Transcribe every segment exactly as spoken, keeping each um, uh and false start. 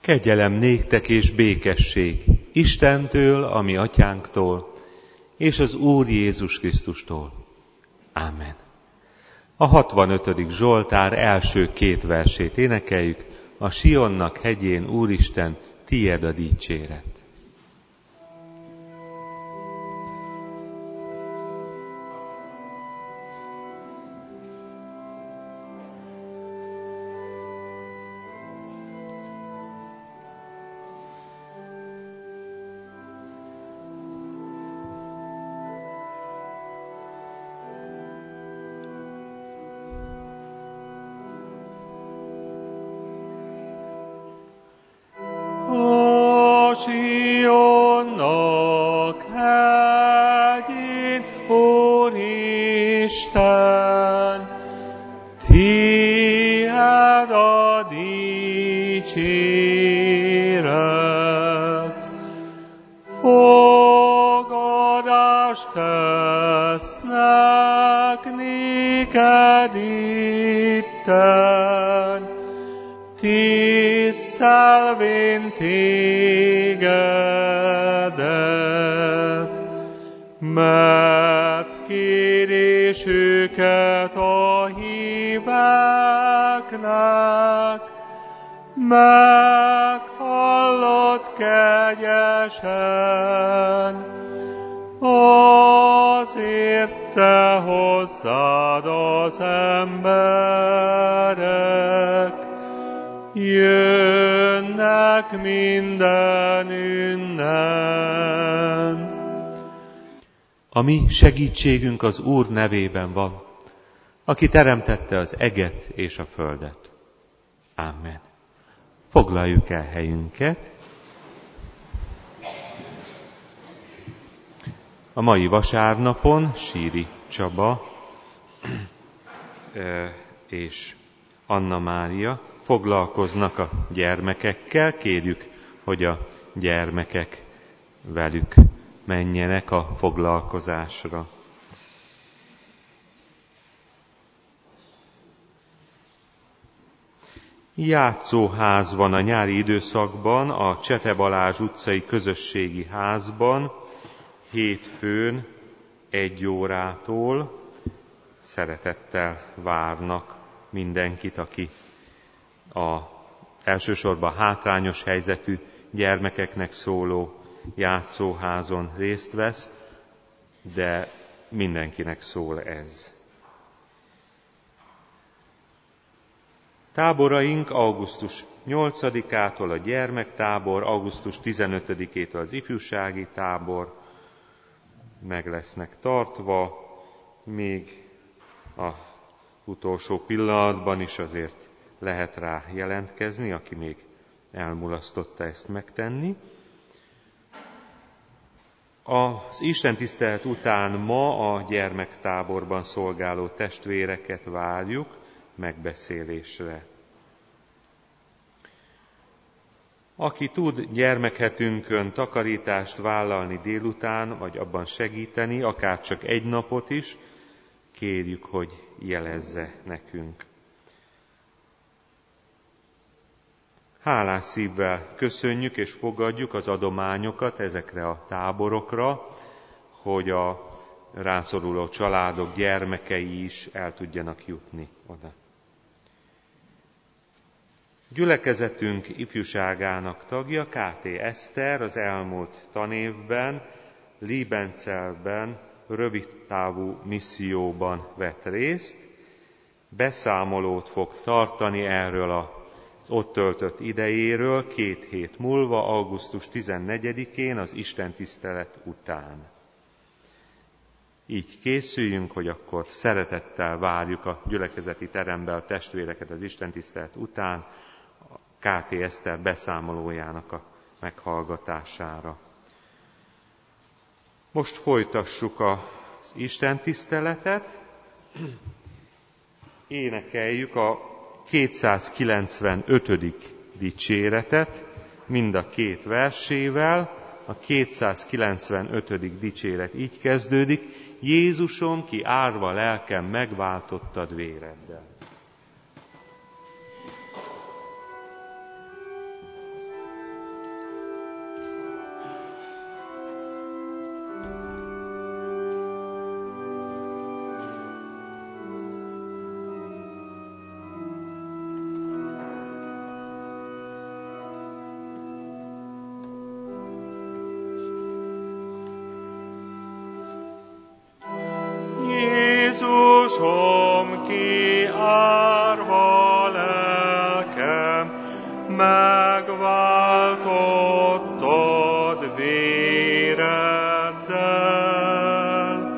Kegyelem néktek és békesség Istentől, a mi atyánktól, és az Úr Jézus Krisztustól. Ámen. A hatvanötödik Zsoltár első két versét énekeljük. A Sionnak hegyén, Úristen, tied a dicséret. Mert kérésüket a híveknek meghallott kegyesen, azért te hozzád az emberek, jönnek mindenünnen. A mi segítségünk az Úr nevében van, aki teremtette az eget és a földet. Amen. Foglaljuk el helyünket. A mai vasárnapon Síri Csaba és Anna Mária foglalkoznak a gyermekekkel. Kérjük, hogy a gyermekek velük menjenek a foglalkozásra. Játszóház van a nyári időszakban, a Csete Balázs utcai közösségi házban, hétfőn egy órától. Szeretettel várnak mindenkit, aki a elsősorban hátrányos helyzetű gyermekeknek szóló játszóházon részt vesz, de mindenkinek szól ez. Táboraink augusztus nyolcadikától a gyermektábor, augusztus tizenötödikétől az ifjúsági tábor meg lesznek tartva, még a utolsó pillanatban is azért lehet rá jelentkezni, aki még elmulasztotta ezt megtenni. Az istentisztelet után ma a gyermektáborban szolgáló testvéreket várjuk megbeszélésre. Aki tud gyermekhetünkön takarítást vállalni délután, vagy abban segíteni, akár csak egy napot is, kérjük, hogy jelezze nekünk. Hálás szívvel köszönjük és fogadjuk az adományokat ezekre a táborokra, hogy a rászoruló családok gyermekei is el tudjanak jutni oda. Gyülekezetünk ifjúságának tagja, ká té Eszter az elmúlt tanévben Liebenzelben rövidtávú misszióban vett részt, beszámolót fog tartani erről az ott töltött idejéről két hét múlva, augusztus tizennegyedikén az istentisztelet után. Így készüljünk, hogy akkor szeretettel várjuk a gyülekezeti terembe a testvéreket az istentisztelet után, a ká té Eszter beszámolójának a meghallgatására. Most folytassuk az istentiszteletet, énekeljük a kétszázkilencvenötödik dicséretet, mind a két versével. A kétszázkilencvenötödik dicséret így kezdődik: Jézusom, ki árva lelkem megváltottad véreddel. Jézusom, ki árva lelkem, megváltottad véreddel.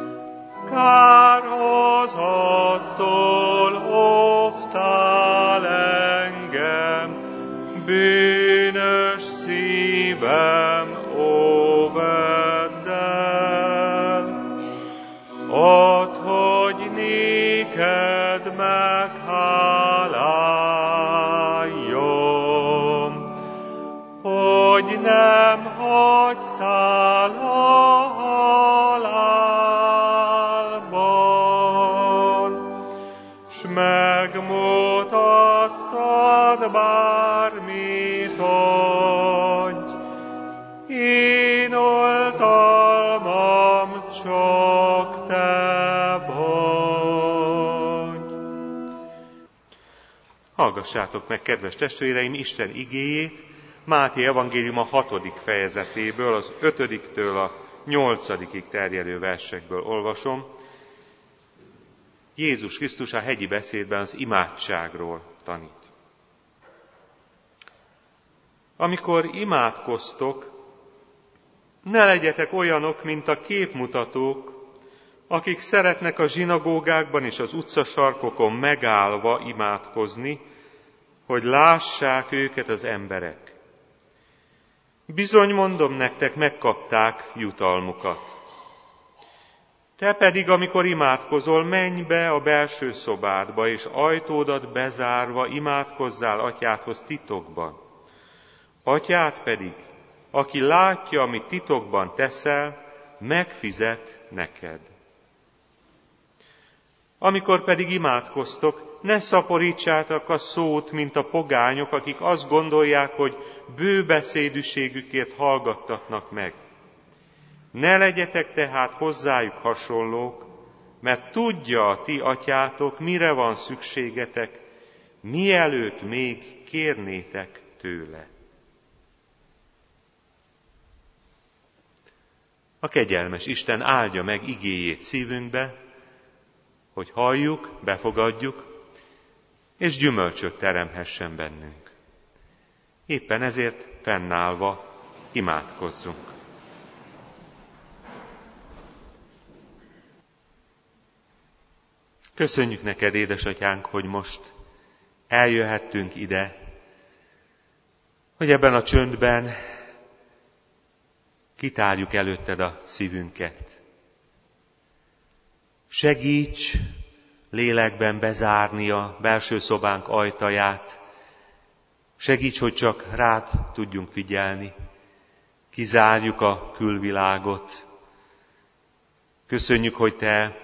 Kárhozattól óvtál engem, bűnös szívem óvedd el. Add, hogy néked megháláljam, hogy nem hagytál a halálban, s megmutattad bármit adj, én oltalmam csak te vagy. Hallgassátok meg, kedves testvéreim, Isten igéjét, Máté evangélium a hatodik fejezetéből, az ötödiktől a nyolcadikig terjedő versekből olvasom. Jézus Krisztus a hegyi beszédben az imádságról tanít. Amikor imádkoztok, ne legyetek olyanok, mint a képmutatók, akik szeretnek a zsinagógákban és az utcasarkokon megállva imádkozni, hogy lássák őket az emberek. Bizony mondom nektek, megkapták jutalmukat. Te pedig, amikor imádkozol, menj be a belső szobádba, és ajtódat bezárva imádkozzál atyádhoz titokban. Atyád pedig, aki látja, amit titokban teszel, megfizet neked. Amikor pedig imádkoztok, ne szaporítsátok a szót, mint a pogányok, akik azt gondolják, hogy bőbeszédűségükért hallgattatnak meg. Ne legyetek tehát hozzájuk hasonlók, mert tudja a ti atyátok, mire van szükségetek, mielőtt még kérnétek tőle. A kegyelmes Isten áldja meg igéjét szívünkbe, hogy halljuk, befogadjuk, és gyümölcsöt teremhessen bennünk. Éppen ezért fennállva imádkozzunk. Köszönjük neked, édesatyánk, hogy most eljöhettünk ide, hogy ebben a csöndben kitárjuk előtted a szívünket. Segíts lélekben bezárni a belső szobánk ajtaját, segíts, hogy csak rád tudjunk figyelni, kizárjuk a külvilágot. Köszönjük, hogy te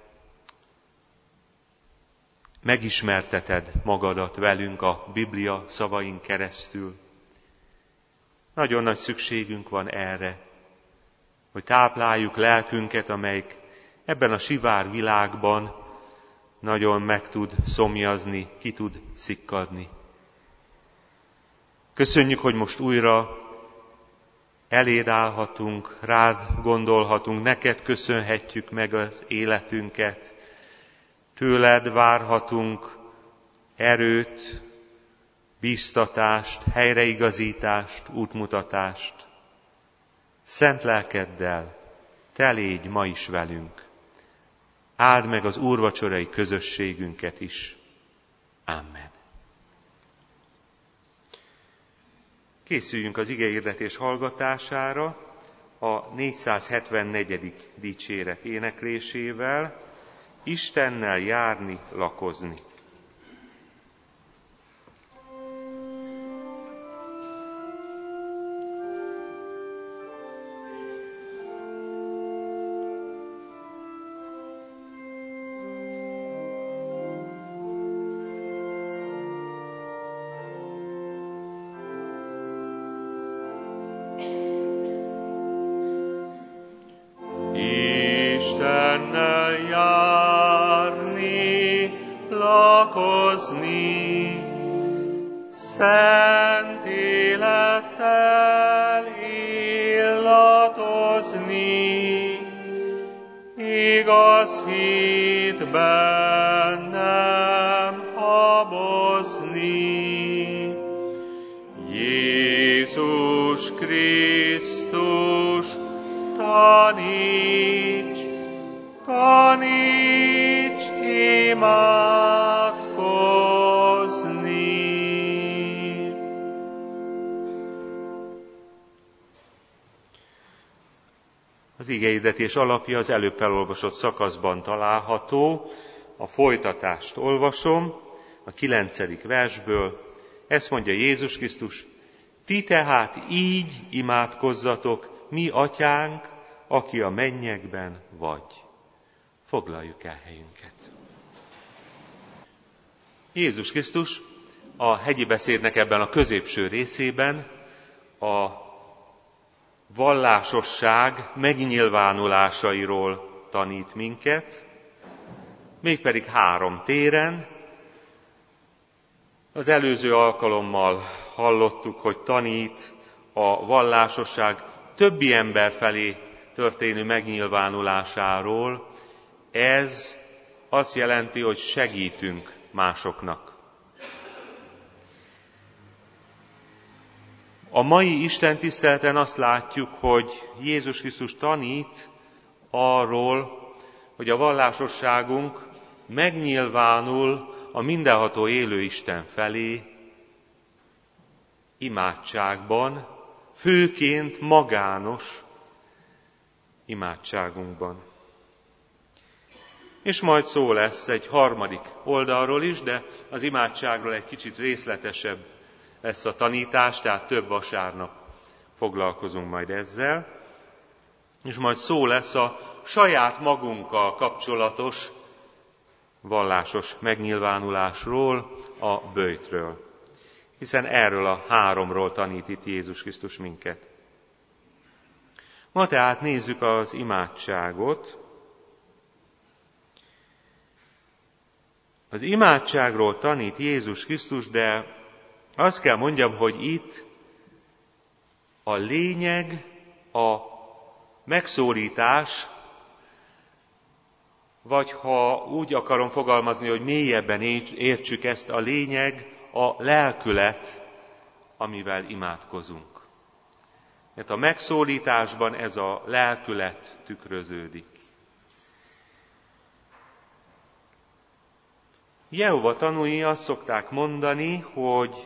megismerteted magadat velünk a Biblia szavain keresztül. Nagyon nagy szükségünk van erre, hogy tápláljuk lelkünket, amelyik ebben a sivár világban nagyon meg tud szomjazni, ki tud szikkadni. Köszönjük, hogy most újra eléd állhatunk, rád gondolhatunk, neked köszönhetjük meg az életünket, tőled várhatunk erőt, bíztatást, helyreigazítást, útmutatást. Szent lelkeddel te légy ma is velünk. Áld meg az úrvacsorai közösségünket is. Amen. Készüljünk az igehirdetés hallgatására a négyszázhetvennegyedik dicséret éneklésével, Istennel járni, lakozni. Istennel járni, lakozni, szent élettel illatozni, igaz hit segít bennem habozni. Jézus Krisztus, taníts, taníts imádkozni. Az igehirdetés alapja az előbb felolvasott szakaszban található. A folytatást olvasom a kilencedik versből. Ezt mondja Jézus Krisztus: ti tehát így imádkozzatok, mi atyánk, aki a mennyekben vagy. Foglaljuk el helyünket. Jézus Krisztus a hegyi beszédnek ebben a középső részében a vallásosság megnyilvánulásairól tanít minket, mégpedig három téren. Az előző alkalommal hallottuk, hogy tanít a vallásosság többi ember felé történő megnyilvánulásáról. Ez azt jelenti, hogy segítünk másoknak. A mai istentiszteleten azt látjuk, hogy Jézus Krisztus tanít arról, hogy a vallásosságunk megnyilvánul a mindenható élő Isten felé imádságban, főként magános imádságunkban. És majd szó lesz egy harmadik oldalról is, de az imádságról egy kicsit részletesebb lesz a tanítás, tehát több vasárnap foglalkozunk majd ezzel. És majd szó lesz a saját magunkkal kapcsolatos vallásos megnyilvánulásról, a böjtről. Hiszen erről a háromról tanít itt Jézus Krisztus minket. Ma tehát nézzük az imádságot. Az imádságról tanít Jézus Krisztus, de azt kell mondjam, hogy itt a lényeg, a megszólítás, vagy ha úgy akarom fogalmazni, hogy mélyebben értsük ezt, a lényeg a lelkület, amivel imádkozunk. Mert a megszólításban ez a lelkület tükröződik. Jehova tanúi azt szokták mondani, hogy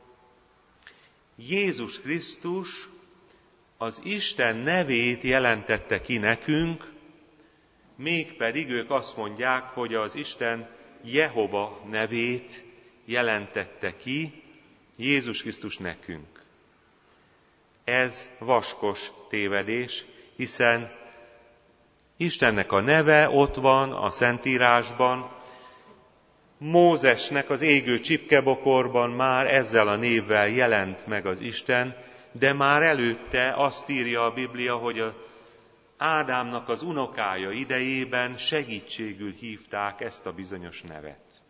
Jézus Krisztus az Isten nevét jelentette ki nekünk, mégpedig ők azt mondják, hogy az Isten Jehova nevét jelentette ki Jézus Krisztus nekünk. Ez vaskos tévedés, hiszen Istennek a neve ott van a Szentírásban, Mózesnek az égő csipkebokorban már ezzel a névvel jelent meg az Isten, de már előtte azt írja a Biblia, hogy a Ádámnak az unokája idejében segítségül hívták ezt a bizonyos nevet.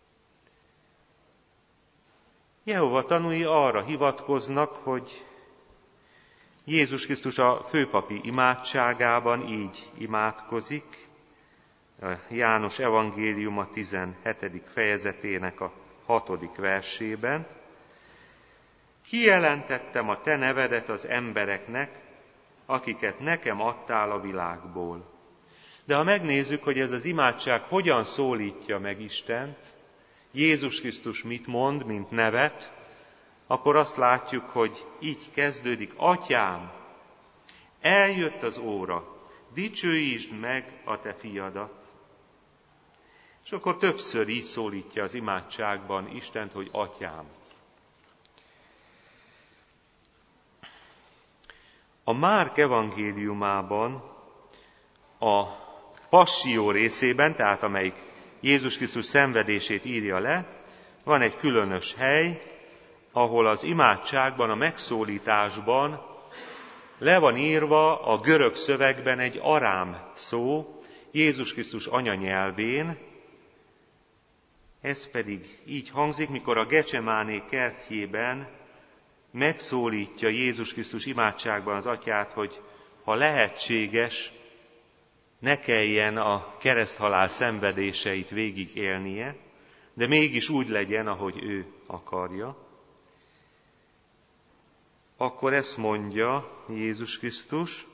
Jehova tanúi arra hivatkoznak, hogy Jézus Krisztus a főpapi imádságában így imádkozik, a János evangéliuma tizenhetedik fejezetének a hatodik versében. Kijelentettem a te nevedet az embereknek, akiket nekem adtál a világból. De ha megnézzük, hogy ez az imádság hogyan szólítja meg Istent, Jézus Krisztus mit mond, mint nevet, akkor azt látjuk, hogy így kezdődik: Atyám, eljött az óra, dicsőítsd meg a te fiadat. És akkor többször így szólítja az imádságban Istent, hogy Atyám. A Márk evangéliumában a passzió részében, tehát amelyik Jézus Krisztus szenvedését írja le, van egy különös hely, ahol az imádságban, a megszólításban le van írva a görög szövegben egy arám szó, Jézus Krisztus anyanyelvén. Ez pedig így hangzik, mikor a Gecsemáné kertjében megszólítja Jézus Krisztus imádságban az Atyát, hogy ha lehetséges, ne kelljen a kereszthalál szenvedéseit végig élnie, de mégis úgy legyen, ahogy ő akarja, akkor ezt mondja Jézus Krisztus,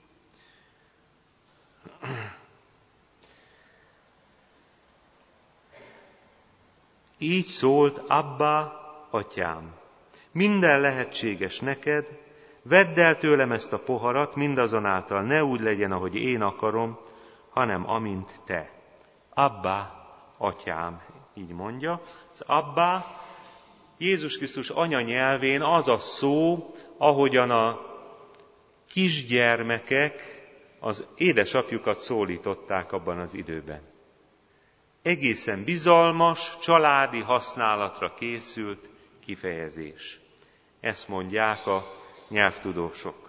így szólt Abbá, Atyám, minden lehetséges neked, vedd el tőlem ezt a poharat, mindazonáltal ne úgy legyen, ahogy én akarom, hanem amint te. Abbá, Atyám, így mondja. Az Abbá Jézus Krisztus anyanyelvén az a szó, ahogyan a kisgyermekek az édesapjukat szólították abban az időben. Egészen bizalmas, családi használatra készült kifejezés. Ezt mondják a nyelvtudósok.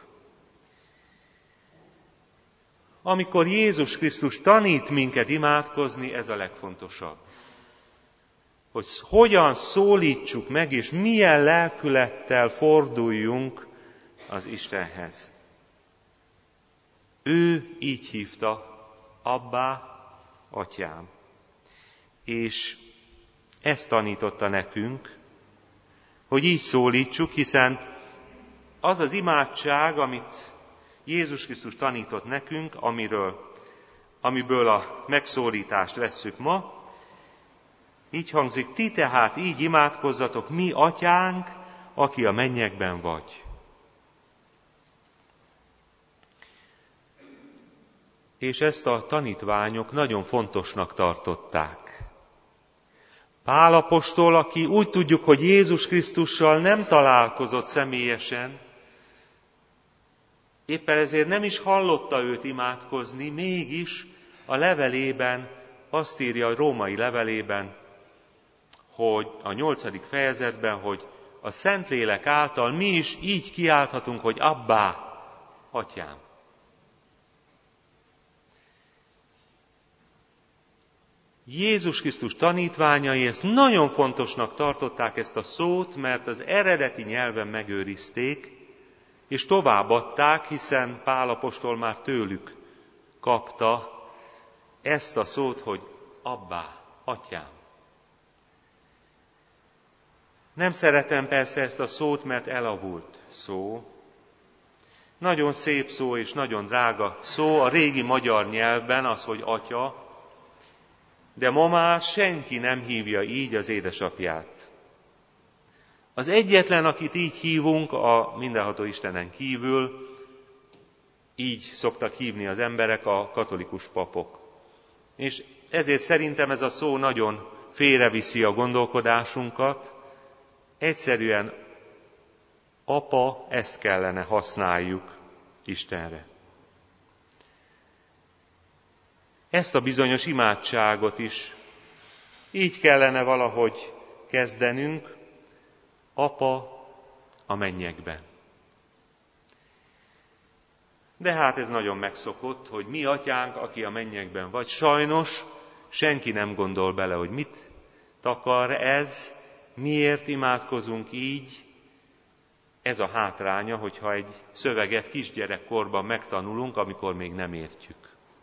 Amikor Jézus Krisztus tanít minket imádkozni, ez a legfontosabb. Hogy hogyan szólítsuk meg, és milyen lelkülettel forduljunk az Istenhez. Ő így hívta, Abbá, Atyám. És ezt tanította nekünk, hogy így szólítsuk, hiszen az az imádság, amit Jézus Krisztus tanított nekünk, amiről, amiből a megszólítást vesszük ma, így hangzik, ti tehát így imádkozzatok, mi atyánk, aki a mennyekben vagy. És ezt a tanítványok nagyon fontosnak tartották. Pál apostol, aki úgy tudjuk, hogy Jézus Krisztussal nem találkozott személyesen, éppen ezért nem is hallotta őt imádkozni, mégis a levelében azt írja, a római levelében, hogy a nyolcadik fejezetben, hogy a Szentlélek által mi is így kiálthatunk, hogy Abbá, Atyám. Jézus Krisztus tanítványai ezt nagyon fontosnak tartották ezt a szót, mert az eredeti nyelven megőrizték, és továbbadták, hiszen Pál apostol már tőlük kapta ezt a szót, hogy Abbá, Atyám. Nem szeretem persze ezt a szót, mert elavult szó. Nagyon szép szó és nagyon drága szó a régi magyar nyelvben az, hogy Atya, de ma már senki nem hívja így az édesapját. Az egyetlen, akit így hívunk, a mindenható Istenen kívül, így szoktak hívni az emberek, a katolikus papok. És ezért szerintem ez a szó nagyon félreviszi a gondolkodásunkat. Egyszerűen apa, ezt kellene használjuk Istenre. Ezt a bizonyos imádságot is így kellene valahogy kezdenünk, Apa a mennyekben. De hát ez nagyon megszokott, hogy mi atyánk, aki a mennyekben vagy. Sajnos senki nem gondol bele, hogy mit takar ez, miért imádkozunk így. Ez a hátránya, hogyha egy szöveget kisgyerekkorban megtanulunk, amikor még nem értjük.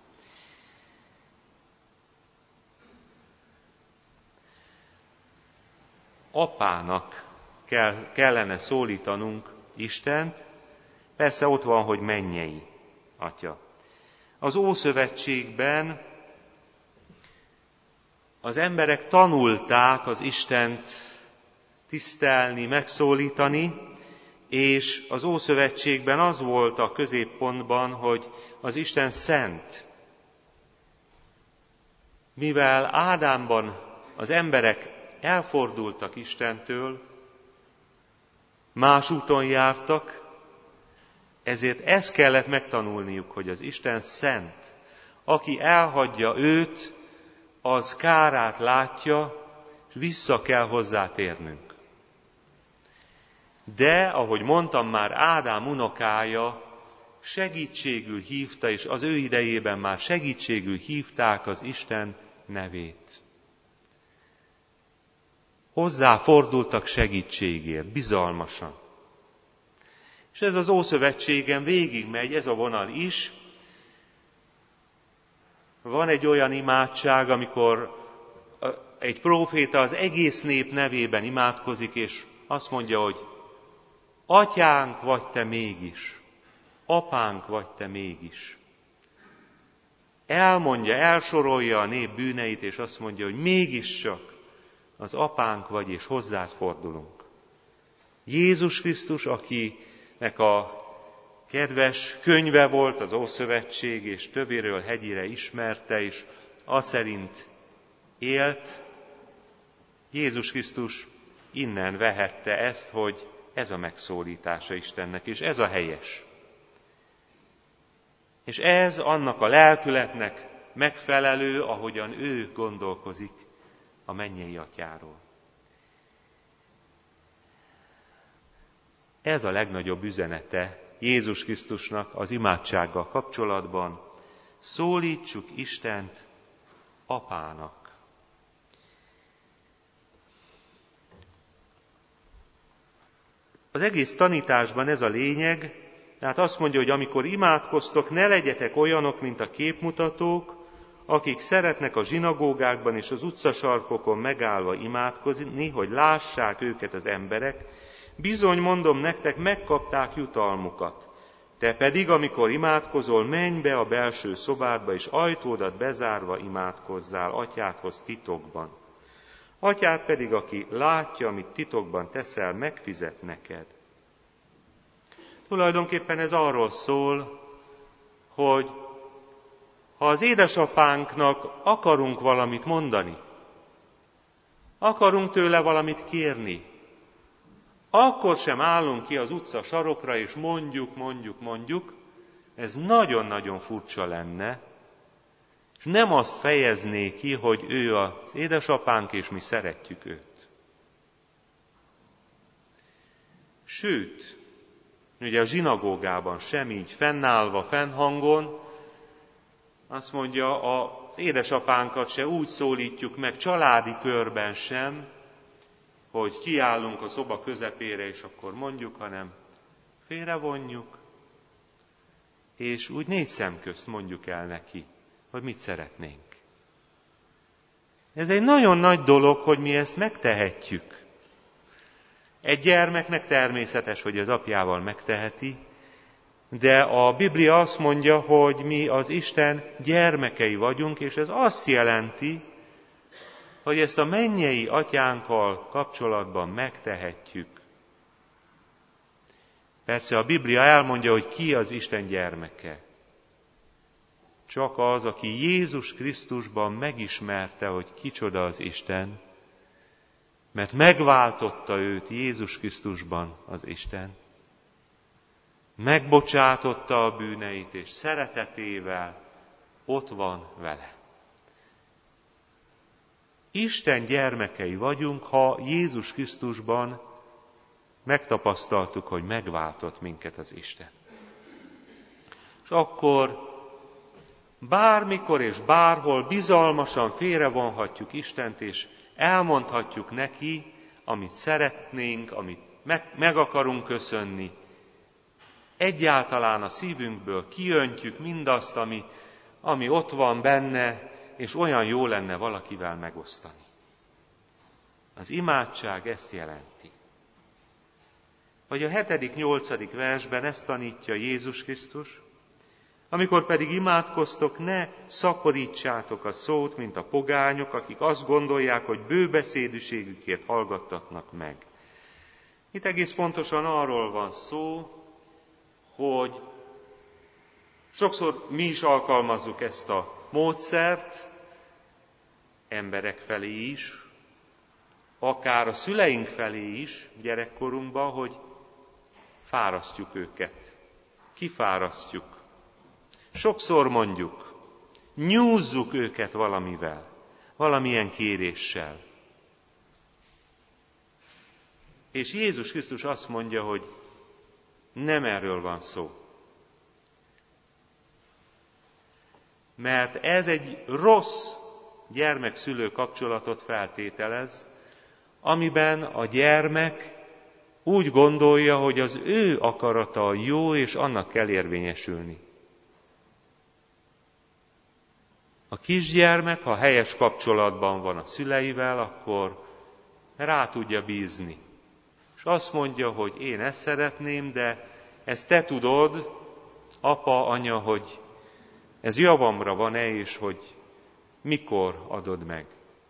Apának kell, kellene szólítanunk Istent, persze ott van, hogy mennyei Atya. Az Ószövetségben az emberek tanulták az Istent tisztelni, megszólítani, és az Ószövetségben az volt a középpontban, hogy az Isten szent. Mivel Ádámban az emberek elfordultak Istentől, más úton jártak, ezért ezt kellett megtanulniuk, hogy az Isten szent. Aki elhagyja őt, az kárát látja, és vissza kell hozzá térnünk. De, ahogy mondtam már, Ádám unokája segítségül hívta, és az ő idejében már segítségül hívták az Isten nevét. Hozzá fordultak segítségért, bizalmasan. És ez az Ószövetségen végigmegy, ez a vonal is. Van egy olyan imádság, amikor egy próféta az egész nép nevében imádkozik, és azt mondja, hogy atyánk vagy te mégis, apánk vagy te mégis. Elmondja, elsorolja a nép bűneit, és azt mondja, hogy mégiscsak az apánk vagy, és hozzád fordulunk. Jézus Krisztus, akinek a kedves könyve volt az Ószövetség, és tövéről hegyire ismerte, és az szerint élt, Jézus Krisztus innen vehette ezt, hogy ez a megszólítása Istennek, és ez a helyes. És ez annak a lelkületnek megfelelő, ahogyan ő gondolkozik a mennyei atyáról. Ez a legnagyobb üzenete Jézus Krisztusnak az imádsággal kapcsolatban. Szólítsuk Istent apának. Az egész tanításban ez a lényeg, tehát azt mondja, hogy amikor imádkoztok, ne legyetek olyanok, mint a képmutatók, akik szeretnek a zsinagógákban és az utcasarkokon megállva imádkozni, hogy lássák őket az emberek. Bizony, mondom nektek, megkapták jutalmukat. Te pedig, amikor imádkozol, menj be a belső szobádba, és ajtódat bezárva imádkozzál atyádhoz titokban. Atyád pedig, aki látja, amit titokban teszel, megfizet neked. Tulajdonképpen ez arról szól, hogy ha az édesapánknak akarunk valamit mondani, akarunk tőle valamit kérni, akkor sem állunk ki az utca sarokra, és mondjuk, mondjuk, mondjuk, ez nagyon-nagyon furcsa lenne, és nem azt fejezné ki, hogy ő az édesapánk, és mi szeretjük őt. Sőt, ugye a zsinagógában sem így fennállva, fennhangon, azt mondja, az édesapánkat se úgy szólítjuk meg, családi körben sem, hogy kiállunk a szoba közepére, és akkor mondjuk, hanem félrevonjuk, és úgy négy szem közt mondjuk el neki, hogy mit szeretnénk. Ez egy nagyon nagy dolog, hogy mi ezt megtehetjük. Egy gyermeknek természetes, hogy az apjával megteheti, de a Biblia azt mondja, hogy mi az Isten gyermekei vagyunk, és ez azt jelenti, hogy ezt a mennyei atyánkkal kapcsolatban megtehetjük. Persze a Biblia elmondja, hogy ki az Isten gyermeke. Csak az, aki Jézus Krisztusban megismerte, hogy kicsoda az Isten, mert megváltotta őt Jézus Krisztusban az Isten, megbocsátotta a bűneit, és szeretetével ott van vele. Isten gyermekei vagyunk, ha Jézus Krisztusban megtapasztaltuk, hogy megváltott minket az Isten. És akkor bármikor és bárhol bizalmasan félrevonhatjuk Istent, és elmondhatjuk neki, amit szeretnénk, amit meg, meg akarunk köszönni. Egyáltalán a szívünkből kiöntjük mindazt, ami, ami ott van benne, és olyan jó lenne valakivel megosztani. Az imádság ezt jelenti. Vagy a hetedik, nyolcadik versben ezt tanítja Jézus Krisztus, amikor pedig imádkoztok, ne szaporítsátok a szót, mint a pogányok, akik azt gondolják, hogy bőbeszédűségükért hallgattatnak meg. Itt egész pontosan arról van szó, hogy sokszor mi is alkalmazzuk ezt a módszert, emberek felé is, akár a szüleink felé is gyerekkorunkban, hogy fárasztjuk őket, kifárasztjuk. Sokszor mondjuk, nyúzzuk őket valamivel, valamilyen kéréssel. És Jézus Krisztus azt mondja, hogy nem erről van szó. Mert ez egy rossz gyermek-szülő kapcsolatot feltételez, amiben a gyermek úgy gondolja, hogy az ő akarata a jó, és annak kell érvényesülni. A kisgyermek, ha helyes kapcsolatban van a szüleivel, akkor rá tudja bízni. És azt mondja, hogy én ezt szeretném, de ezt te tudod, apa, anya, hogy ez javamra van-e, és hogy mikor adod meg.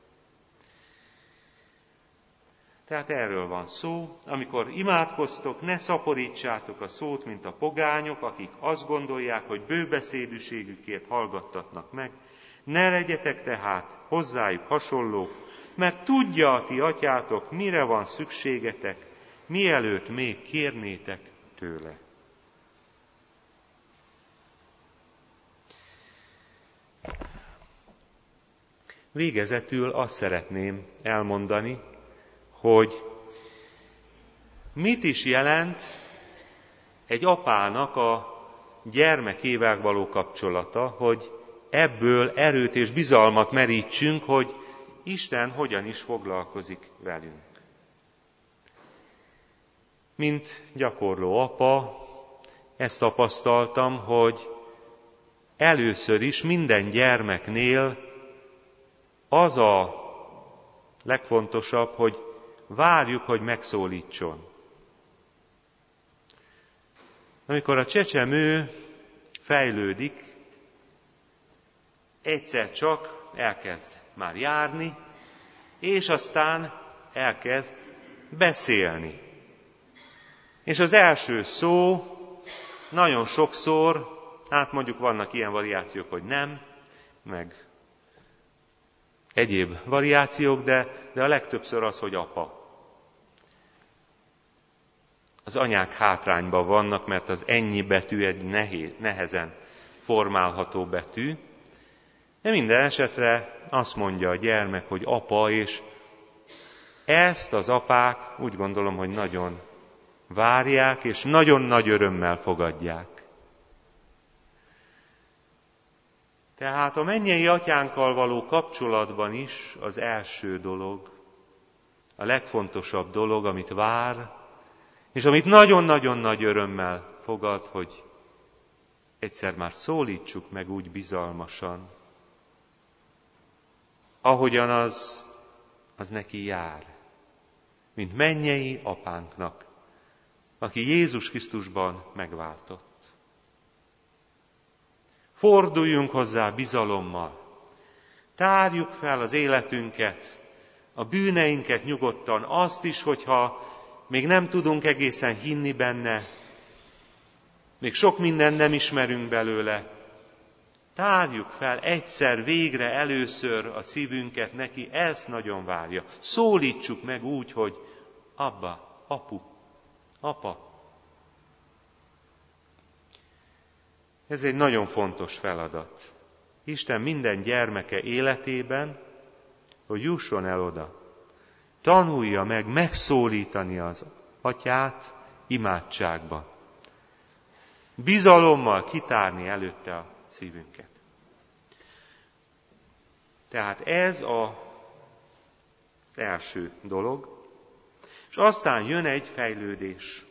Tehát erről van szó, amikor imádkoztok, ne szaporítsátok a szót, mint a pogányok, akik azt gondolják, hogy bőbeszédűségükért hallgattatnak meg. Ne legyetek tehát hozzájuk hasonlók, mert tudja a ti atyátok, mire van szükségetek, mielőtt még kérnétek tőle. Végezetül azt szeretném elmondani, hogy mit is jelent egy apának a gyermekével való kapcsolata, hogy ebből erőt és bizalmat merítsünk, hogy Isten hogyan is foglalkozik velünk. Mint gyakorló apa, ezt tapasztaltam, hogy először is minden gyermeknél az a legfontosabb, hogy várjuk, hogy megszólítson. Amikor a csecsemő fejlődik, egyszer csak elkezd már járni, és aztán elkezd beszélni. És az első szó nagyon sokszor, hát mondjuk vannak ilyen variációk, hogy nem, meg egyéb variációk, de, de a legtöbbször az, hogy apa. Az anyák hátrányban vannak, mert az ennyi betű egy nehéz, nehezen formálható betű, de minden esetre azt mondja a gyermek, hogy apa, és ezt az apák úgy gondolom, hogy nagyon várják, és nagyon nagy örömmel fogadják. Tehát a mennyei atyánkkal való kapcsolatban is az első dolog, a legfontosabb dolog, amit vár, és amit nagyon-nagyon nagy örömmel fogad, hogy egyszer már szólítsuk meg úgy bizalmasan, ahogyan az, az neki jár, mint mennyei apánknak, aki Jézus Krisztusban megváltott. Forduljunk hozzá bizalommal, tárjuk fel az életünket, a bűneinket nyugodtan, azt is, hogyha még nem tudunk egészen hinni benne, még sok mindent nem ismerünk belőle, tárjuk fel egyszer, végre, először a szívünket neki, ezt nagyon várja. Szólítsuk meg úgy, hogy Abba, apu, apa. Ez egy nagyon fontos feladat. Isten minden gyermeke életében, hogy jusson el oda. Tanulja meg megszólítani az atyát imádságba. Bizalommal kitárni előtte a szívünket. Tehát ez a, az első dolog. És aztán jön egy fejlődés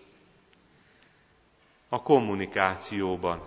a kommunikációban.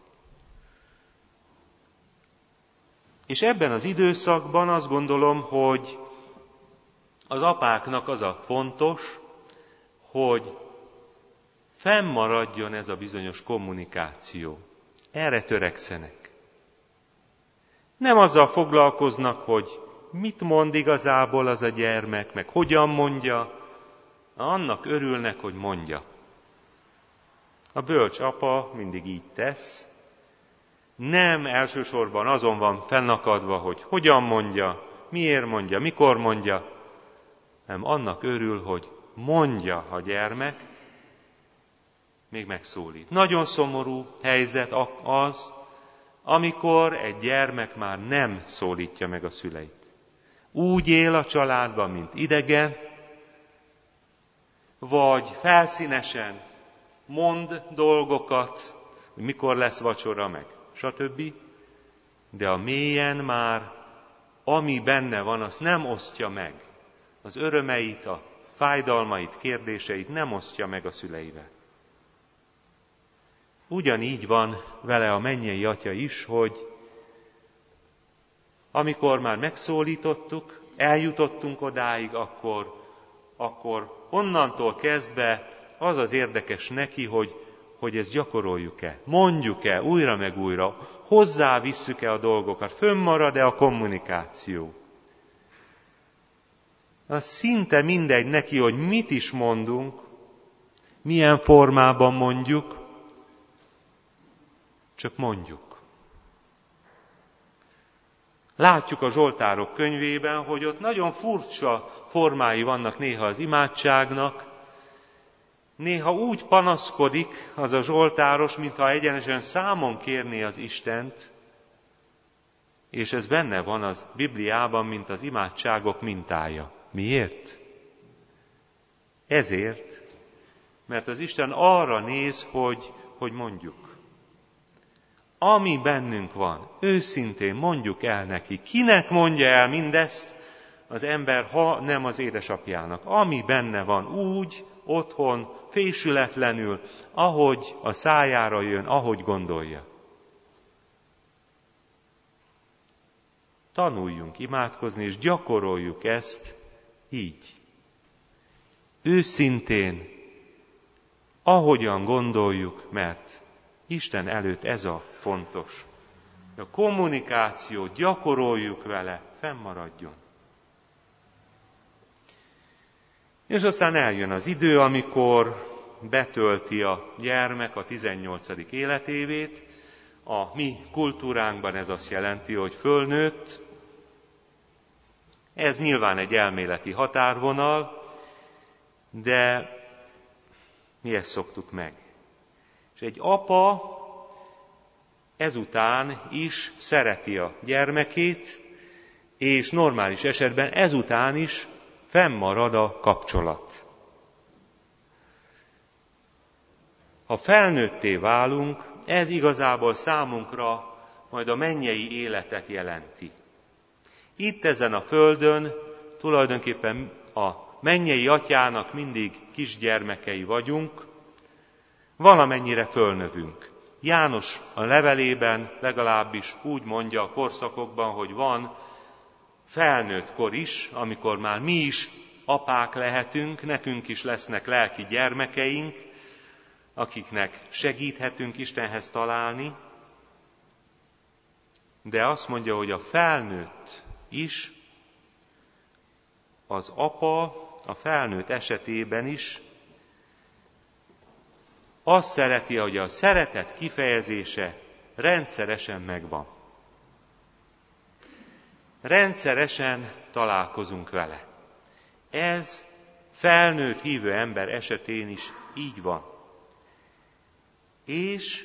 És ebben az időszakban azt gondolom, hogy az apáknak az a fontos, hogy fennmaradjon ez a bizonyos kommunikáció. Erre törekszenek. Nem azzal foglalkoznak, hogy mit mond igazából az a gyermek, meg hogyan mondja, annak örülnek, hogy mondja. A bölcs apa mindig így tesz, nem elsősorban azon van fennakadva, hogy hogyan mondja, miért mondja, mikor mondja, hanem annak örül, hogy mondja a gyermek, még megszólít. Nagyon szomorú helyzet az, amikor egy gyermek már nem szólítja meg a szüleit. Úgy él a családban, mint idegen, vagy felszínesen mond dolgokat, hogy mikor lesz vacsora, meg stb. De a mélyen már, ami benne van, azt nem osztja meg. Az örömeit, a fájdalmait, kérdéseit nem osztja meg a szüleivel. Ugyanígy van vele a mennyei atya is, hogy Amikor már megszólítottuk, eljutottunk odáig, akkor, akkor onnantól kezdve az az érdekes neki, hogy, hogy ezt gyakoroljuk-e, mondjuk-e újra meg újra, hozzávisszük-e a dolgokat, fönnmarad-e a kommunikáció. Az szinte mindegy neki, hogy mit is mondunk, milyen formában mondjuk, csak mondjuk. Látjuk a Zsoltárok könyvében, hogy ott nagyon furcsa formái vannak néha az imádságnak, néha úgy panaszkodik az a zsoltáros, mintha egyenesen számon kérné az Istent, és ez benne van az Bibliában, mint az imádságok mintája. Miért? Ezért, mert az Isten arra néz, hogy, hogy mondjuk. Ami bennünk van, őszintén mondjuk el neki. Kinek mondja el mindezt az ember, ha nem az édesapjának? Ami benne van, úgy, otthon, fésületlenül, ahogy a szájára jön, ahogy gondolja. Tanuljunk imádkozni, és gyakoroljuk ezt így. Őszintén, ahogyan gondoljuk, mert Isten előtt ez a fontos. A kommunikációt gyakoroljuk vele, fennmaradjon. És aztán eljön az idő, amikor betölti a gyermek a tizennyolcadik életévét. A mi kultúránkban ez azt jelenti, hogy fölnőtt. Ez nyilván egy elméleti határvonal, de mi ezt szoktuk meg. És egy apa ezután is szereti a gyermekét, és normális esetben ezután is fennmarad a kapcsolat. Ha felnőtté válunk, ez igazából számunkra majd a mennyei életet jelenti. Itt ezen a földön tulajdonképpen a mennyei atyának mindig kisgyermekei vagyunk, valamennyire fölnövünk. János a levelében legalábbis úgy mondja a korszakokban, hogy van felnőtt kor is, amikor már mi is apák lehetünk, nekünk is lesznek lelki gyermekeink, akiknek segíthetünk Istenhez találni, de azt mondja, hogy a felnőtt is, az apa a felnőtt esetében is azt szereti, hogy a szeretet kifejezése rendszeresen megvan. Rendszeresen találkozunk vele. Ez felnőtt hívő ember esetén is így van. És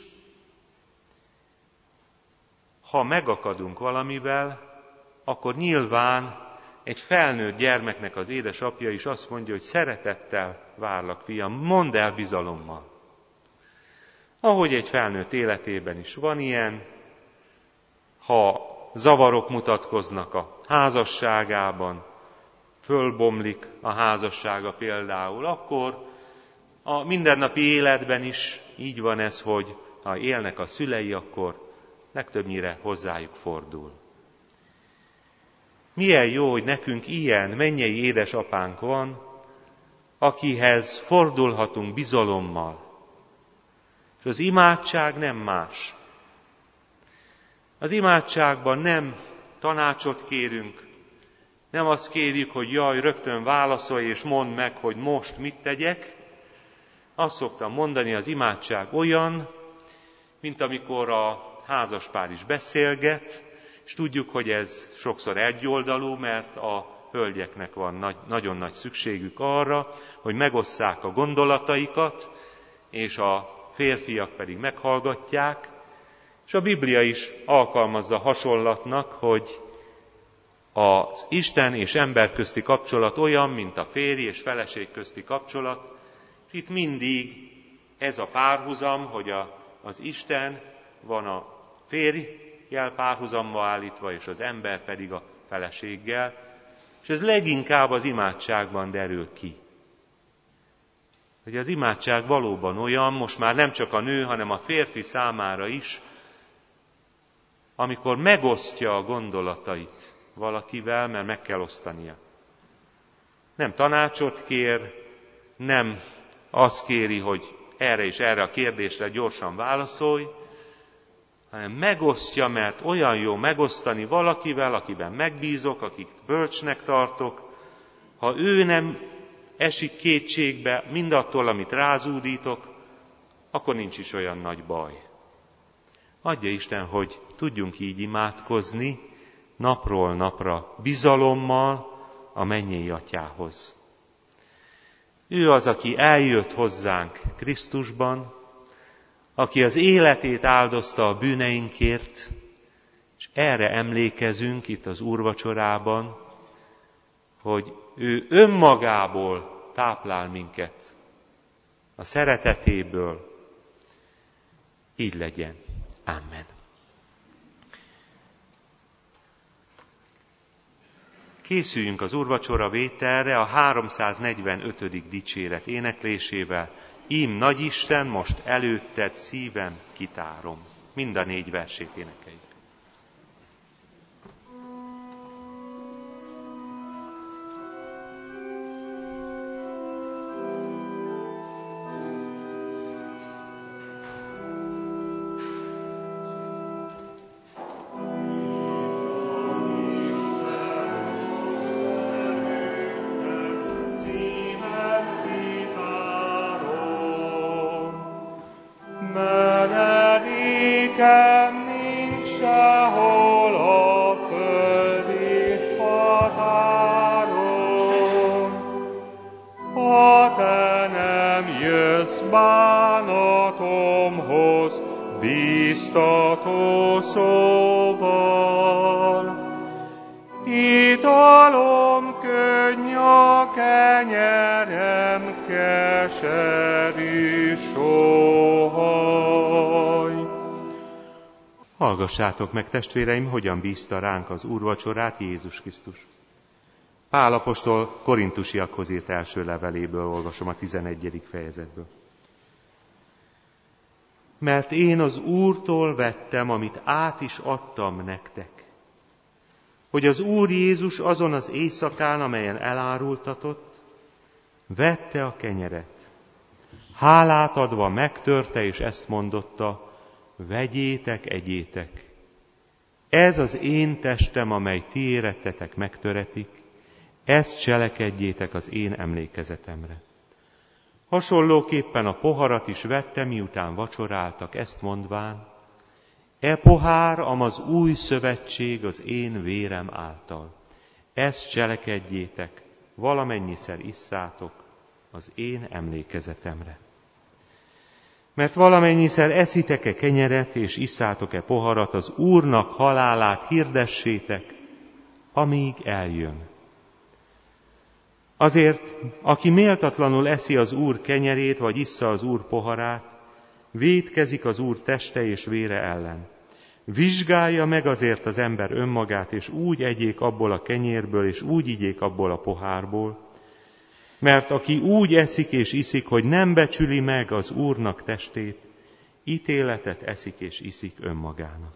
ha megakadunk valamivel, akkor nyilván egy felnőtt gyermeknek az édesapja is azt mondja, hogy szeretettel várlak, fiam, mondd el bizalommal. Ahogy egy felnőtt életében is van ilyen, ha zavarok mutatkoznak a házasságában, fölbomlik a házassága például, akkor a mindennapi életben is így van ez, hogy ha élnek a szülei, akkor legtöbbnyire hozzájuk fordul. Milyen jó, hogy nekünk ilyen mennyei édesapánk van, akihez fordulhatunk bizalommal. És az imádság nem más. Az imádságban nem tanácsot kérünk, nem azt kérjük, hogy jaj, rögtön válaszolj és mondd meg, hogy most mit tegyek. Azt szoktam mondani, az imádság olyan, mint amikor a házaspár is beszélget, és tudjuk, hogy ez sokszor egyoldalú, mert a hölgyeknek van nagy, nagyon nagy szükségük arra, hogy megosszák a gondolataikat, és a férfiak pedig meghallgatják, és a Biblia is alkalmazza hasonlatnak, hogy az Isten és ember közti kapcsolat olyan, mint a férj és feleség közti kapcsolat, és itt mindig ez a párhuzam, hogy a, az Isten van a férjjel párhuzamba állítva, és az ember pedig a feleséggel, és ez leginkább az imádságban derül ki. Hogy az imádság valóban olyan, most már nem csak a nő, hanem a férfi számára is, amikor megosztja a gondolatait valakivel, mert meg kell osztania. Nem tanácsot kér, nem azt kéri, hogy erre és erre a kérdésre gyorsan válaszolj, hanem megosztja, mert olyan jó megosztani valakivel, akiben megbízok, akit bölcsnek tartok. Ha ő nem esik kétségbe mindattól, amit rázúdítok, akkor nincs is olyan nagy baj. Adja Isten, hogy tudjunk így imádkozni napról napra, bizalommal a mennyei Atyához. Ő az, aki eljött hozzánk Krisztusban, aki az életét áldozta a bűneinkért, és erre emlékezünk itt az úrvacsorában, hogy ő önmagából táplál minket, a szeretetéből. Így legyen. Amen. Készüljünk az úrvacsora vételre a háromszáznegyvenötödik dicséret éneklésével. Ím nagyisten, most előtted szívem kitárom. Mind a négy versét énekeljük. Bíztató szóval, italom könny a kenyerem, keserű sóhaj. Hallgassátok meg, testvéreim, hogyan bízta ránk az úrvacsorát Jézus Krisztus. Pál apostol korintusiakhoz írt első leveléből olvasom a tizenegyedik fejezetből. Mert én az Úrtól vettem, amit át is adtam nektek, hogy az Úr Jézus azon az éjszakán, amelyen elárultatott, vette a kenyeret. Hálát adva megtörte, és ezt mondotta, vegyétek, egyétek. Ez az én testem, amely ti érettetek megtöretik, ezt cselekedjétek az én emlékezetemre. Hasonlóképpen a poharat is vette, miután vacsoráltak, ezt mondván, e pohár, am az új szövetség az én vérem által. Ezt cselekedjétek, valamennyiszer isszátok az én emlékezetemre. Mert valamennyiszer eszitek-e kenyeret, és isszátok-e poharat, az Úrnak halálát hirdessétek, amíg eljön. Azért, aki méltatlanul eszi az Úr kenyerét, vagy issza az Úr poharát, vétkezik az Úr teste és vére ellen. Vizsgálja meg azért az ember önmagát, és úgy egyék abból a kenyérből, és úgy igyék abból a pohárból, mert aki úgy eszik és iszik, hogy nem becsüli meg az Úrnak testét, ítéletet eszik és iszik önmagának.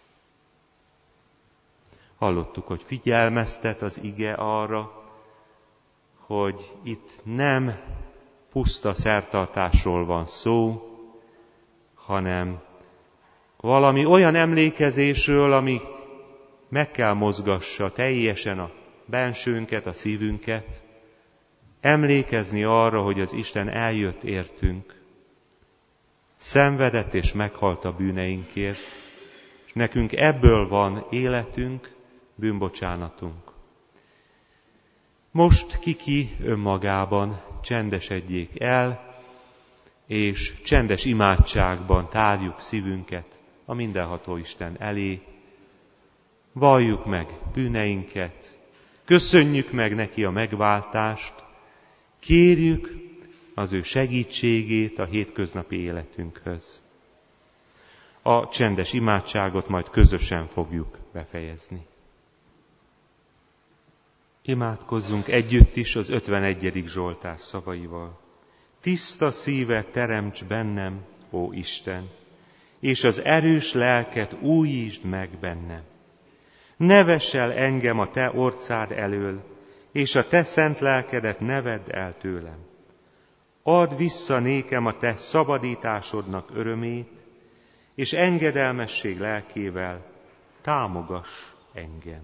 Hallottuk, hogy figyelmeztet az ige arra, hogy itt nem puszta szertartásról van szó, hanem valami olyan emlékezésről, ami meg kell mozgassa teljesen a bensőnket, a szívünket, emlékezni arra, hogy az Isten eljött értünk, szenvedett és meghalt a bűneinkért, és nekünk ebből van életünk, bűnbocsánatunk. Most ki-ki önmagában csendesedjék el, és csendes imádságban tárjuk szívünket a mindenható Isten elé, valljuk meg bűneinket, köszönjük meg neki a megváltást, kérjük az ő segítségét a hétköznapi életünkhöz. A csendes imádságot majd közösen fogjuk befejezni. Imádkozzunk együtt is az ötvenegyedik Zsoltár szavaival. Tiszta szívet teremts bennem, ó Isten, és az erős lelket újítsd meg bennem. Ne vess el engem a te orcád elől, és a te szent lelkedet ne vedd el tőlem. Add vissza nékem a te szabadításodnak örömét, és engedelmesség lelkével támogass engem.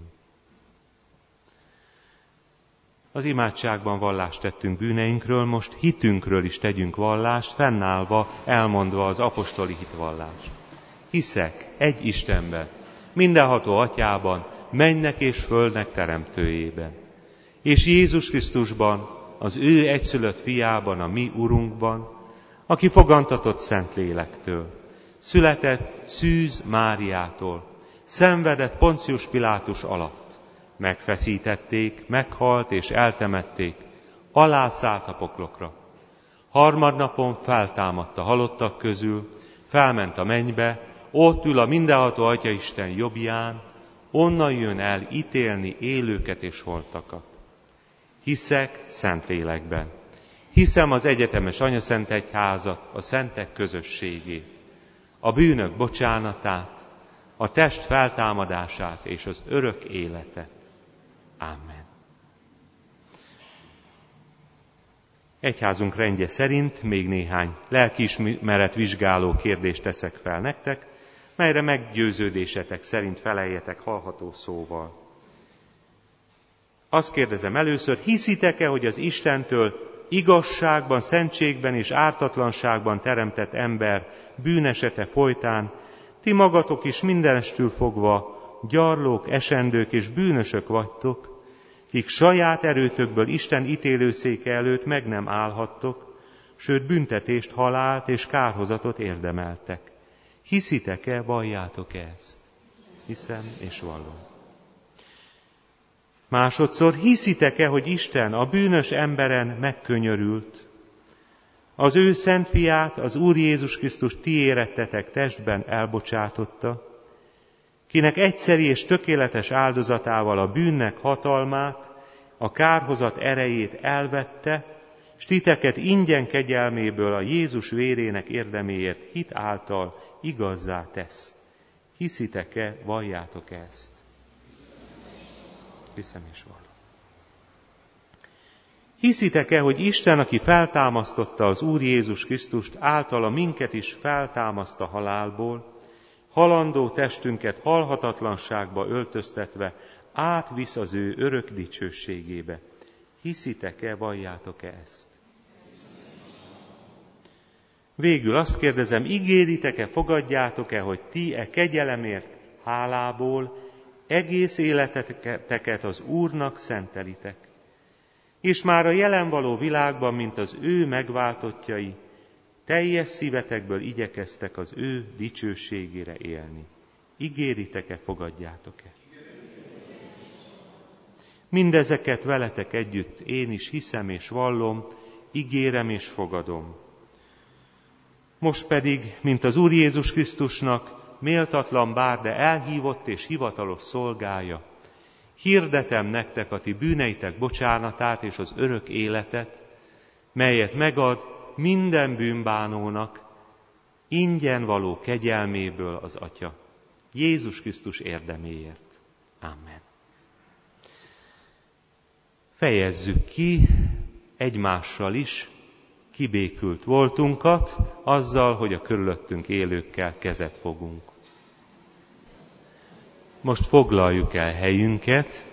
Az imádságban vallást tettünk bűneinkről, most hitünkről is tegyünk vallást, fennállva, elmondva az apostoli hitvallást. Hiszek egy Istenben, mindenható Atyában, mennek és földnek teremtőjében, és Jézus Krisztusban, az ő egyszülött fiában, a mi Urunkban, aki fogantatott Szentlélektől, született Szűz Máriától, szenvedett Poncius Pilátus alatt, megfeszítették, meghalt és eltemették, alászállt a poklokra. Harmadnapon feltámadt a halottak közül, felment a mennybe, ott ül a mindenható Atyaisten jobbján, onnan jön el ítélni élőket és holtakat. Hiszek Szentlélekben. Hiszem az egyetemes Anyaszentegyházat, a szentek közösségét, a bűnök bocsánatát, a test feltámadását és az örök életet. Amen. Egyházunk rendje szerint még néhány lelkiismeret vizsgáló kérdést teszek fel nektek, melyre meggyőződésetek szerint feleljetek hallható szóval. Azt kérdezem először, hiszitek-e, hogy az Istentől igazságban, szentségben és ártatlanságban teremtett ember bűnesete folytán ti magatok is mindenestül fogva gyarlók, esendők és bűnösök vagytok, kik saját erőtökből Isten ítélőszéke előtt meg nem állhattok, sőt büntetést, halált és kárhozatot érdemeltek. Hiszitek-e, valljátok-e ezt? Hiszem és vallom. Másodszor, hiszitek-e, hogy Isten a bűnös emberen megkönyörült? Az ő szent fiát, az Úr Jézus Krisztus ti érettetek testben elbocsátotta, kinek egyszeri és tökéletes áldozatával a bűnnek hatalmát, a kárhozat erejét elvette, s titeket ingyen kegyelméből a Jézus vérének érdeméért hit által igazzá tesz. Hiszitek-e, valljátok ezt? Hiszem és vallom. Hiszitek-e, hogy Isten, aki feltámasztotta az Úr Jézus Krisztust, általa minket is feltámaszt a halálból, halandó testünket halhatatlanságba öltöztetve átvisz az ő örök dicsőségébe? Hiszitek-e, valljátok-e ezt? Végül azt kérdezem, ígéritek-e, fogadjátok-e, hogy ti e kegyelemért hálából egész életeteket az Úrnak szentelitek, és már a jelen való világban, mint az ő megváltottjai, teljes szívetekből igyekeztek az ő dicsőségére élni. Ígéritek-e, fogadjátok-e? Mindezeket veletek együtt én is hiszem és vallom, ígérem és fogadom. Most pedig, mint az Úr Jézus Krisztusnak méltatlan bár, de elhívott és hivatalos szolgája, hirdetem nektek a ti bűneitek bocsánatát és az örök életet, melyet megad minden bűnbánónak ingyen való kegyelméből az Atya, Jézus Krisztus érdeméért. Amen. Fejezzük ki egymással is kibékült voltunkat, azzal, hogy a körülöttünk élőkkel kezet fogunk. Most foglaljuk el helyünket,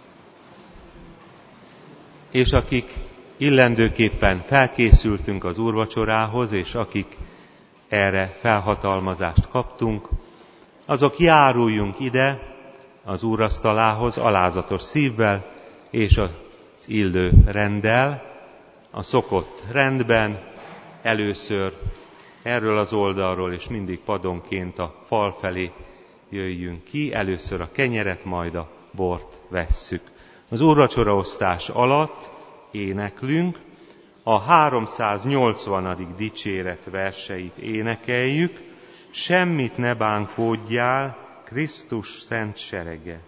és akik illendőképpen felkészültünk az úrvacsorához, és akik erre felhatalmazást kaptunk, azok járuljunk ide az úrasztalához alázatos szívvel és az illő renddel, a szokott rendben, először erről az oldalról, és mindig padonként a fal felé jöjjünk ki, először a kenyeret, majd a bort vesszük. Az úrvacsoraosztás alatt éneklünk, a háromszáznyolcvanadik dicséret verseit énekeljük, semmit ne bánkódjál, Krisztus szent serege.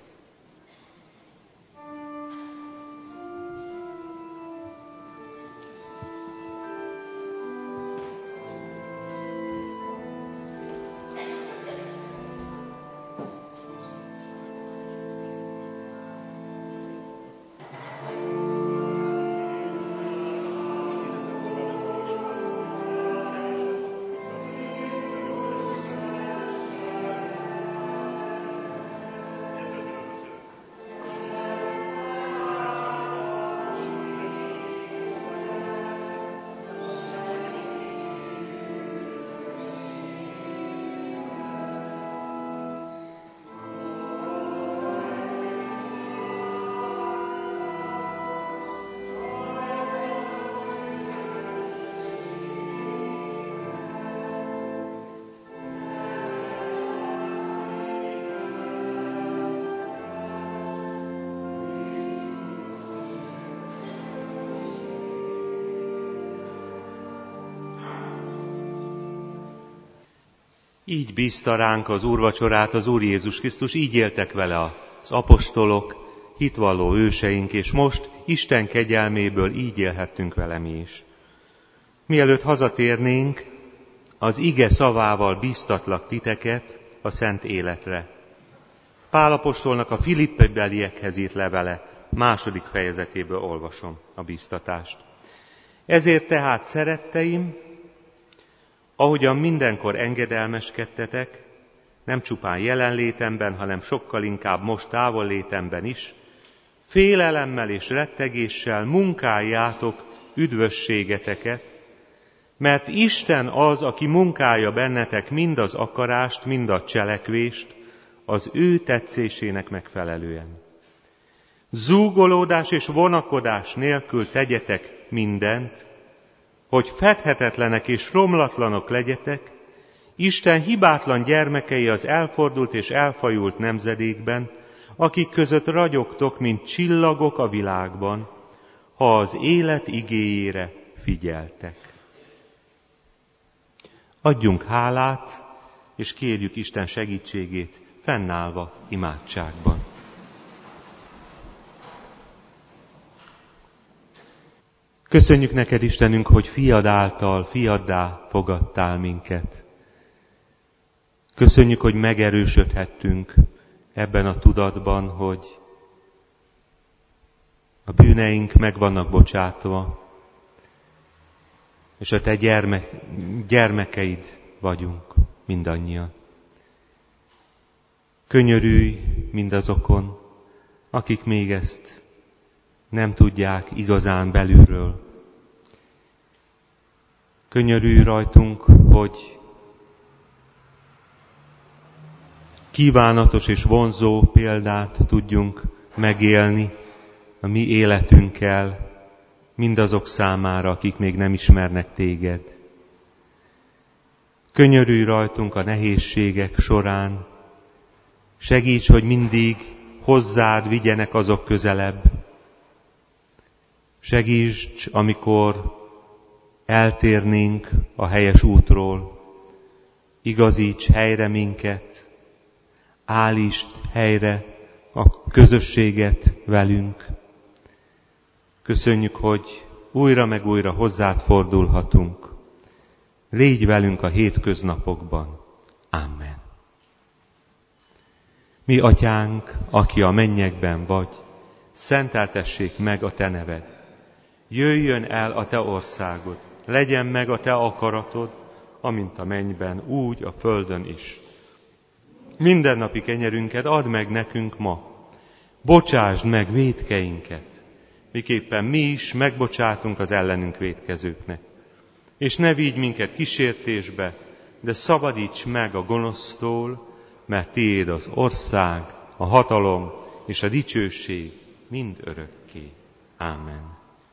Így bízta ránk az úrvacsorát az Úr Jézus Krisztus, így éltek vele az apostolok, hitvalló őseink, és most Isten kegyelméből így élhettünk vele mi is. Mielőtt hazatérnénk, az ige szavával bíztatlak titeket a szent életre. Pál apostolnak a Filippibeliekhez írt levele második fejezetéből olvasom a bíztatást. Ezért tehát, szeretteim, ahogyan mindenkor engedelmeskedtetek, nem csupán jelenlétemben, hanem sokkal inkább most távollétemben is, félelemmel és rettegéssel munkáljátok üdvösségeteket, mert Isten az, aki munkálja bennetek mind az akarást, mind a cselekvést, az ő tetszésének megfelelően. Zúgolódás és vonakodás nélkül tegyetek mindent, hogy fedhetetlenek és romlatlanok legyetek, Isten hibátlan gyermekei az elfordult és elfajult nemzedékben, akik között ragyogtok, mint csillagok a világban, ha az élet igéjére figyeltek. Adjunk hálát, és kérjük Isten segítségét fennállva imádságban. Köszönjük neked, Istenünk, hogy fiad által, fiaddá fogadtál minket. Köszönjük, hogy megerősödhettünk ebben a tudatban, hogy a bűneink meg vannak bocsátva, és a te gyermek, gyermekeid vagyunk mindannyian. Könyörülj mindazokon, akik még ezt nem tudják igazán belülről. Könyörülj rajtunk, hogy kívánatos és vonzó példát tudjunk megélni a mi életünkkel mindazok számára, akik még nem ismernek téged. Könyörülj rajtunk a nehézségek során, segíts, hogy mindig hozzád vigyenek azok közelebb. Segíts, amikor eltérnénk a helyes útról, igazíts helyre minket, állítsd helyre a közösséget velünk. Köszönjük, hogy újra meg újra hozzád fordulhatunk. Légy velünk a hétköznapokban. Amen. Mi, Atyánk, aki a mennyekben vagy, szenteltessék meg a te neved. Jöjjön el a te országod, legyen meg a te akaratod, amint a mennyben, úgy a földön is. Mindennapi kenyerünket add meg nekünk ma. Bocsásd meg vétkeinket, miképpen mi is megbocsátunk az ellenünk vétkezőknek. És ne vigy minket kísértésbe, de szabadíts meg a gonosztól, mert tiéd az ország, a hatalom és a dicsőség mind örökké. Ámen.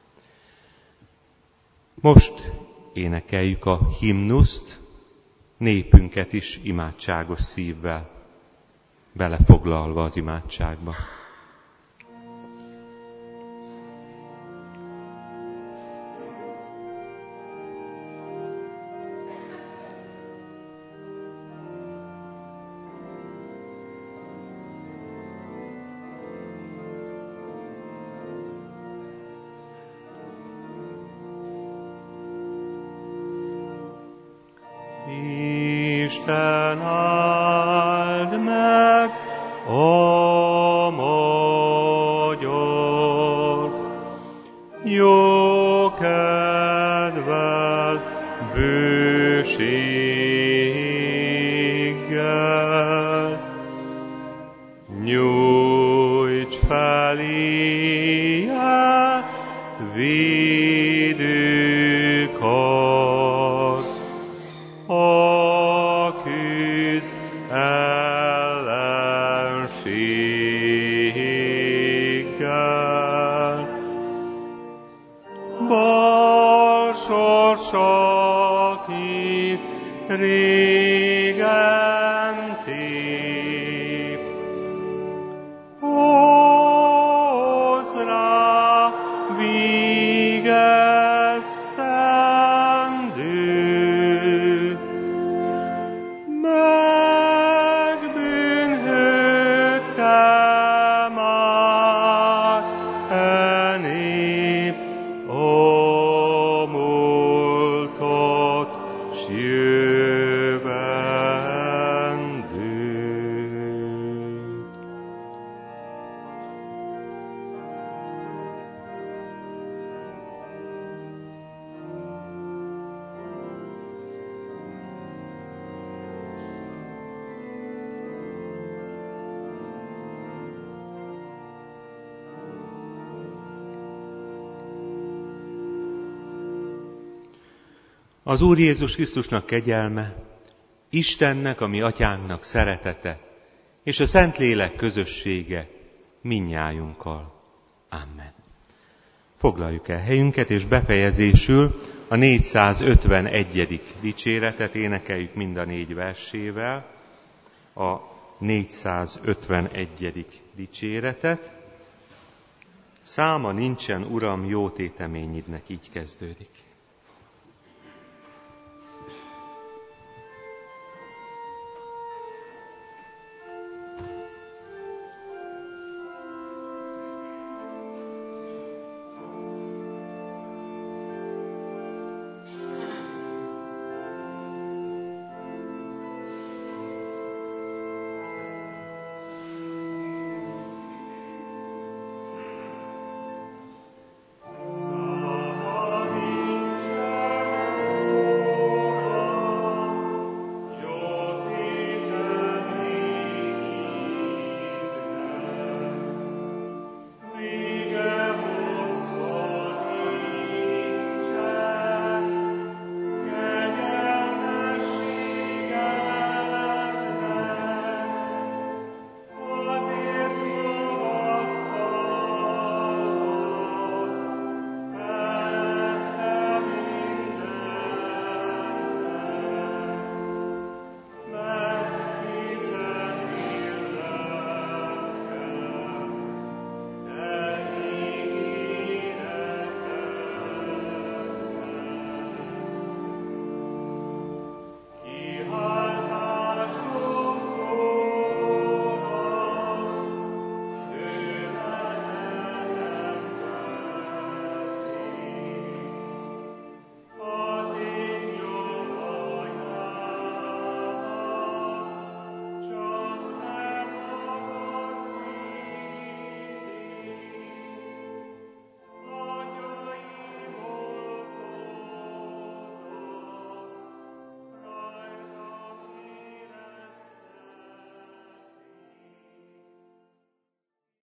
Most énekeljük a himnuszt, népünket is imádságos szívvel belefoglalva az imádságba. Isten áld meg a magyart, jó kedvel, bőséggel. Nyújts feléje védő kard, a küzd ellenséggel. Bal sorsa itt régen tép, hozz rá vigesztendő, Az Úr Jézus Krisztusnak kegyelme, Istennek, a mi atyánknak szeretete, és a Szentlélek közössége mindnyájunkkal. Amen. Foglaljuk el helyünket, és befejezésül a négyszázötvenegyedik dicséretet énekeljük mind a négy versével. A négyszázötvenegyedik dicséretet. Száma nincsen, Uram, jó téteményidnek, így kezdődik.